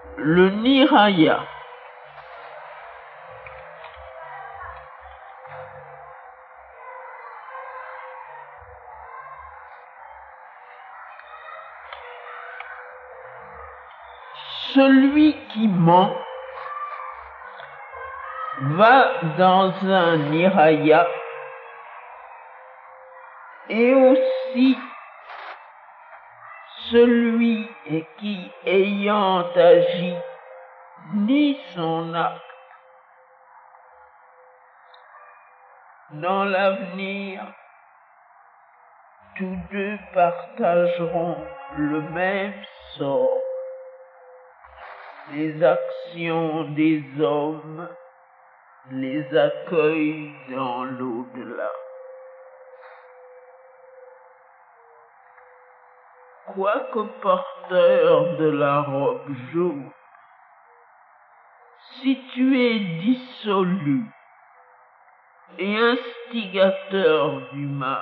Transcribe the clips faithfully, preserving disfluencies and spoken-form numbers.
Le Niraya. Celui qui ment va dans un Niraya et aussi celui qui, ayant agi, nie son acte. Dans l'avenir, tous deux partageront le même sort. Les actions des hommes les accueillent dans l'au-delà. Quoique porteur de la robe jaune, si tu es dissolu et instigateur du mal,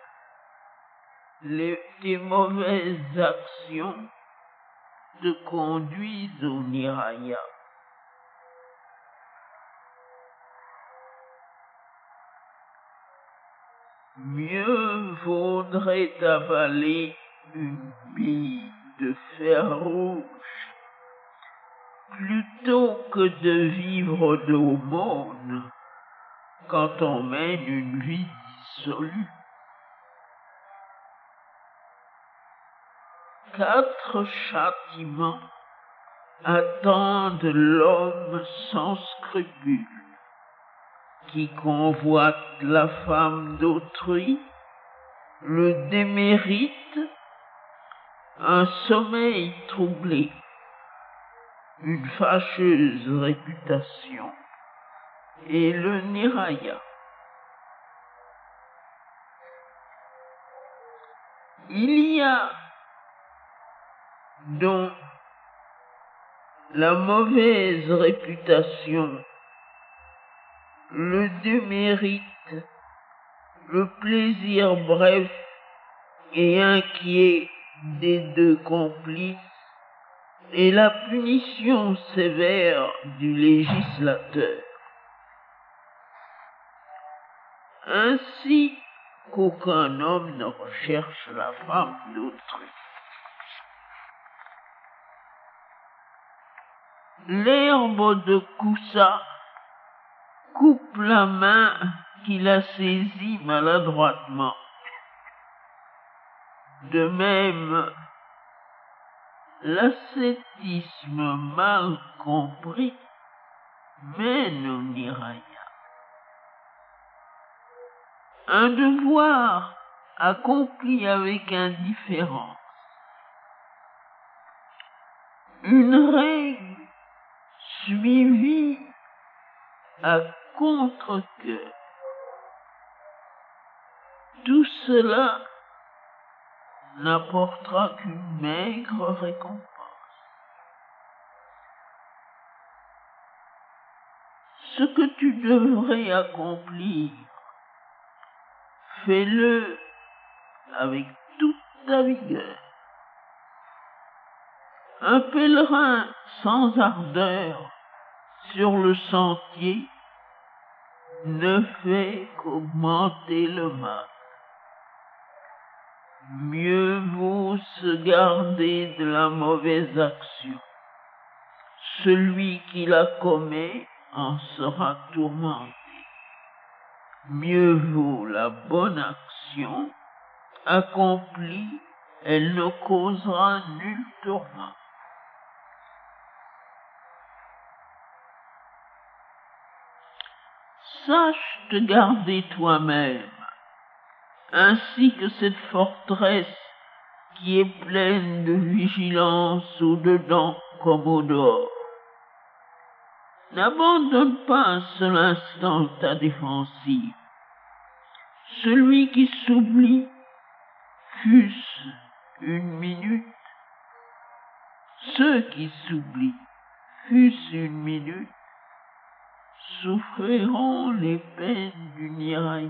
les, tes mauvaises actions te conduisent au Niraya. Mieux vaudrait avaler une bille de fer rouge plutôt que de vivre d'aumône quand on mène une vie dissolue. Quatre châtiments attendent l'homme sans scrupule qui convoite la femme d'autrui, le démérite, un sommeil troublé, une fâcheuse réputation et le Niraya. Il y a donc la mauvaise réputation, le démérite, le plaisir bref et inquiet des deux complices et la punition sévère du législateur. Ainsi qu'aucun homme ne recherche la femme d'autrui. L'herbe de Koussa coupe la main qui la saisit maladroitement. De même, l'ascétisme mal compris mène au Niraya. Un devoir accompli avec indifférence, une règle suivie à contre-cœur. Tout cela n'apportera qu'une maigre récompense. Ce que tu devrais accomplir, fais-le avec toute ta vigueur. Un pèlerin sans ardeur sur le sentier ne fait qu'augmenter le mal. Mieux vaut se garder de la mauvaise action. Celui qui la commet en sera tourmenté. Mieux vaut la bonne action accomplie, elle ne causera nul tourment. Sache te garder toi-même, ainsi que cette forteresse qui est pleine de vigilance au-dedans comme au-dehors. N'abandonne pas un seul instant ta défensive. Celui qui s'oublie, fût-ce une minute, ceux qui s'oublient, fût-ce une minute, souffriront les peines du Niraya.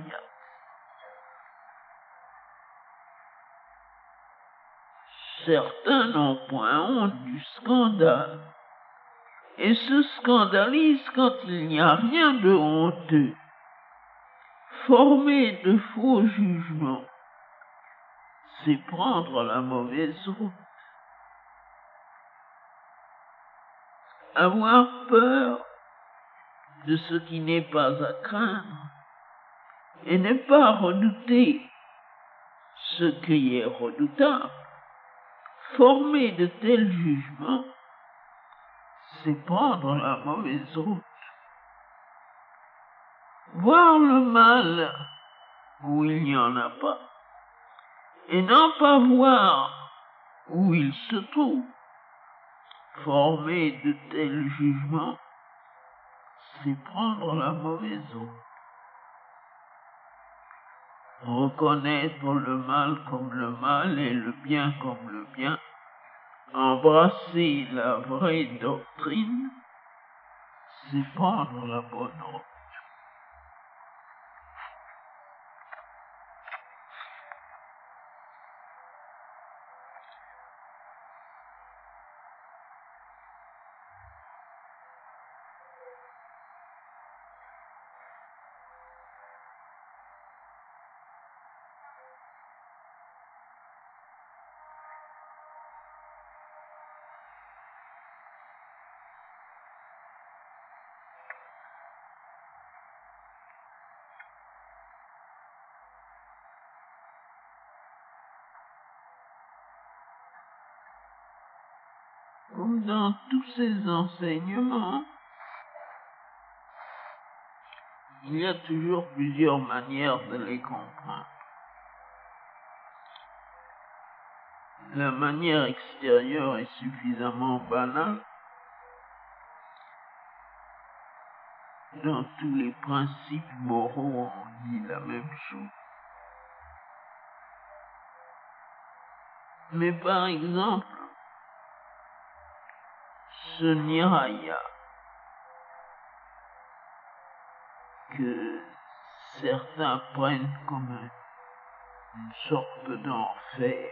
Certains n'ont point honte du scandale, et se scandalise quand il n'y a rien de honteux. Former de faux jugements, c'est prendre la mauvaise route. Avoir peur de ce qui n'est pas à craindre et ne pas redouter ce qui est redoutable. Former de tels jugements, c'est prendre la mauvaise route. Voir le mal où il n'y en a pas, et n'en pas voir où il se trouve. Former de tels jugements, c'est prendre la mauvaise route. Reconnaître le mal comme le mal et le bien comme le bien, embrasser la vraie doctrine, c'est prendre la bonne route. Comme dans tous ces enseignements, il y a toujours plusieurs manières de les comprendre. La manière extérieure est suffisamment banale. Dans tous les principes moraux, on dit la même chose. Mais par exemple, ce niraya que certains prennent comme une sorte d'enfer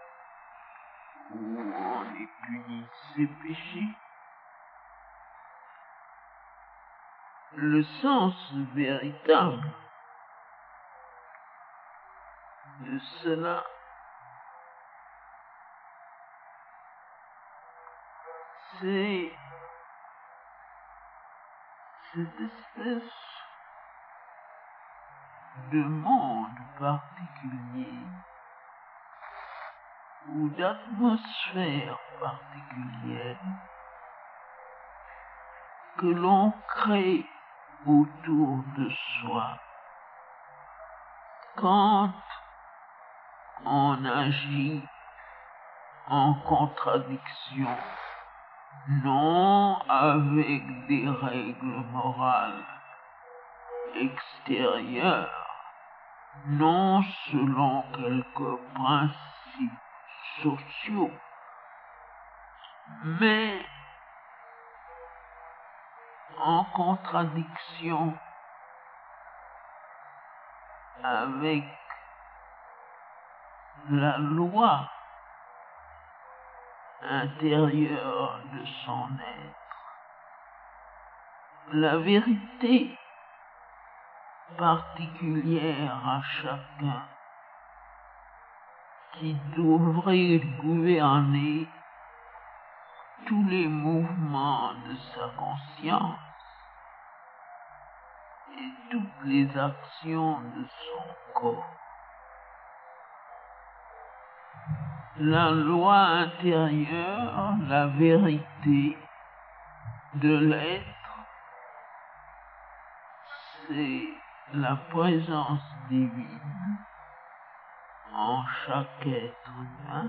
où on est puni ses péchés, le sens véritable de cela, c'est cette espèce de monde particulier ou d'atmosphère particulière que l'on crée autour de soi quand on agit en contradiction, non avec des règles morales extérieures, non selon quelques principes sociaux, mais en contradiction avec la loi intérieure de son être, la vérité particulière à chacun qui devrait gouverner tous les mouvements de sa conscience et toutes les actions de son corps. La loi intérieure, la vérité de l'être, c'est la présence divine en chaque être humain,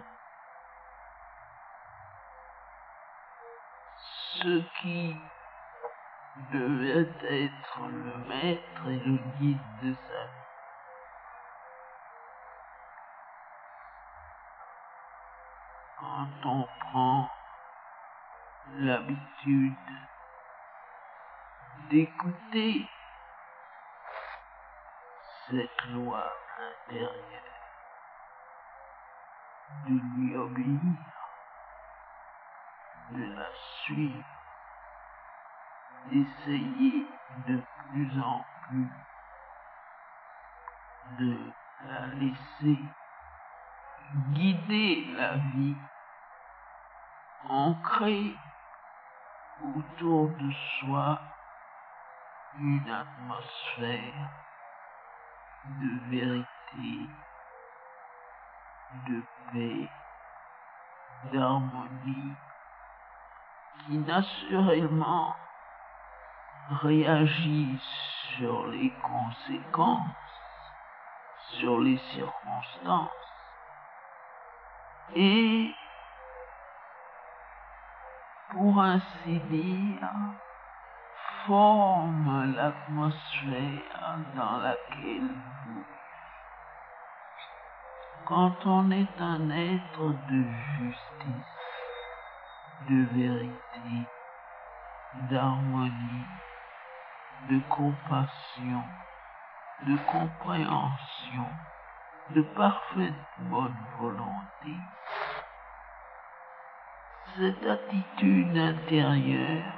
ce qui devait être le maître et le guide de sa vie. Quand on prend l'habitude d'écouter cette loi intérieure, de lui obéir, de la suivre, d'essayer de plus en plus de la laisser guider la vie, ancrer autour de soi une atmosphère de vérité, de paix, d'harmonie, qui naturellement réagit sur les conséquences, sur les circonstances, et, pour ainsi dire, forme l'atmosphère dans laquelle vous. Quand on est un être de justice, de vérité, d'harmonie, de compassion, de compréhension, de parfaite bonne volonté, cette attitude intérieure,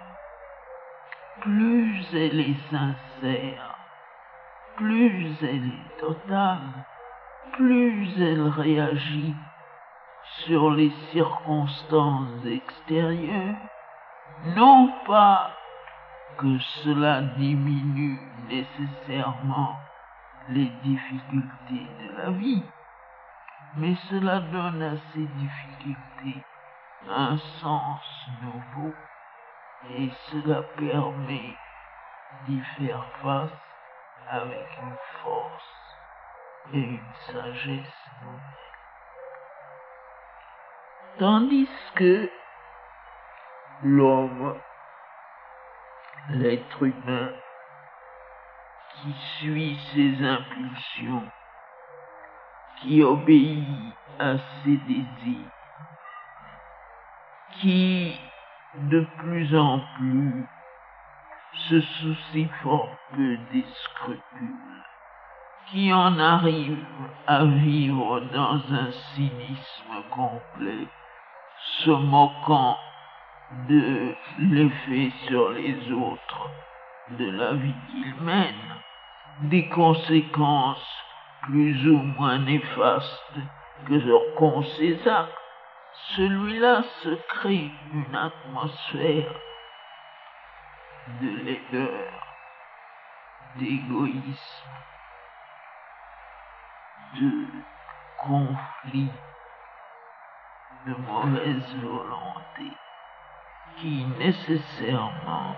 plus elle est sincère, plus elle est totale, plus elle réagit sur les circonstances extérieures, non pas que cela diminue nécessairement les difficultés de la vie, mais cela donne à ces difficultés un sens nouveau et cela permet d'y faire face avec une force et une sagesse nouvelle. Tandis que l'homme, l'être humain, qui suit ses impulsions, qui obéit à ses désirs, qui de plus en plus se soucie fort peu des scrupules, qui en arrive à vivre dans un cynisme complet, se moquant de l'effet sur les autres de la vie qu'il mène, des conséquences plus ou moins néfastes que qu'ont ses actes, celui-là se crée une atmosphère de laideur, d'égoïsme, de conflit, de mauvaise volonté, qui nécessairement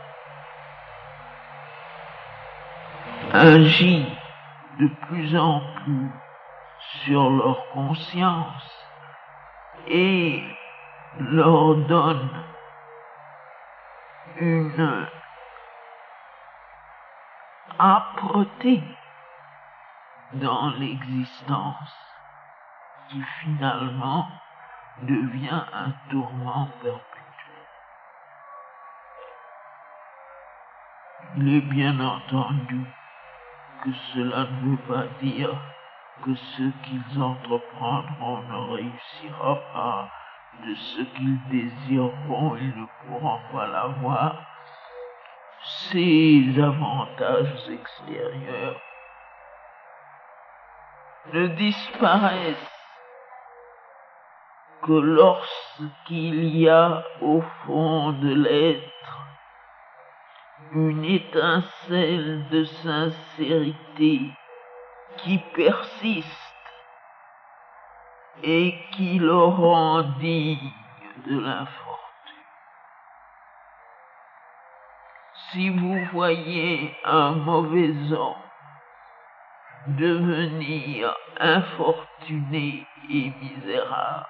agit de plus en plus sur leur conscience et leur donne une âpreté dans l'existence qui finalement devient un tourment perpétuel. Il est bien entendu que cela ne veut pas dire que ce qu'ils entreprendront ne réussira pas, de ce qu'ils désireront, ils ne pourront pas l'avoir. Ces avantages extérieurs ne disparaissent que lorsqu'il y a au fond de l'être une étincelle de sincérité qui persiste et qui le rend digne de l'infortune. Si vous voyez un mauvais homme devenir infortuné et misérable,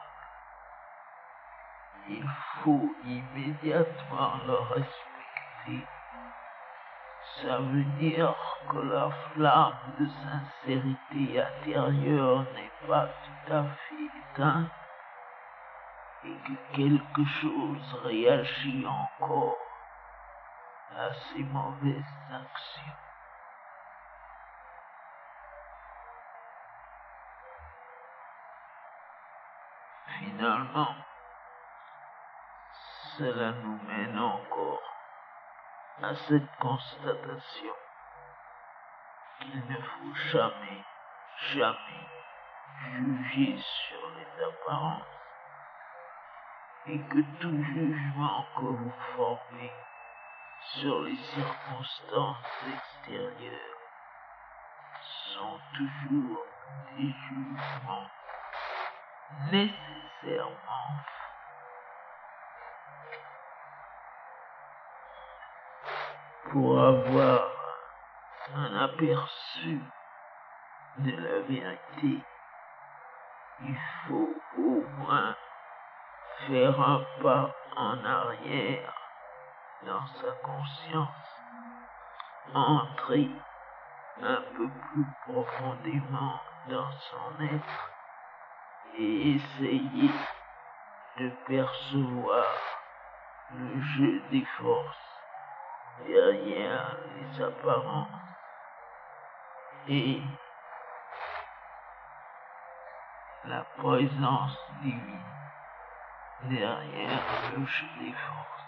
il faut immédiatement le respecter. Ça veut dire que la flamme de sincérité intérieure n'est pas tout à fait éteinte et que quelque chose réagit encore à ces mauvaises actions. Finalement, cela nous mène encore à cette constatation qu'il ne faut jamais, jamais juger sur les apparences et que tout jugement que vous formez sur les circonstances extérieures sont toujours des jugements nécessairement pour avoir un aperçu de la vérité. Il faut au moins faire un pas en arrière dans sa conscience, entrer un peu plus profondément dans son être et essayer de percevoir le jeu des forces derrière les apparences et la présence divine derrière le jeu des forces.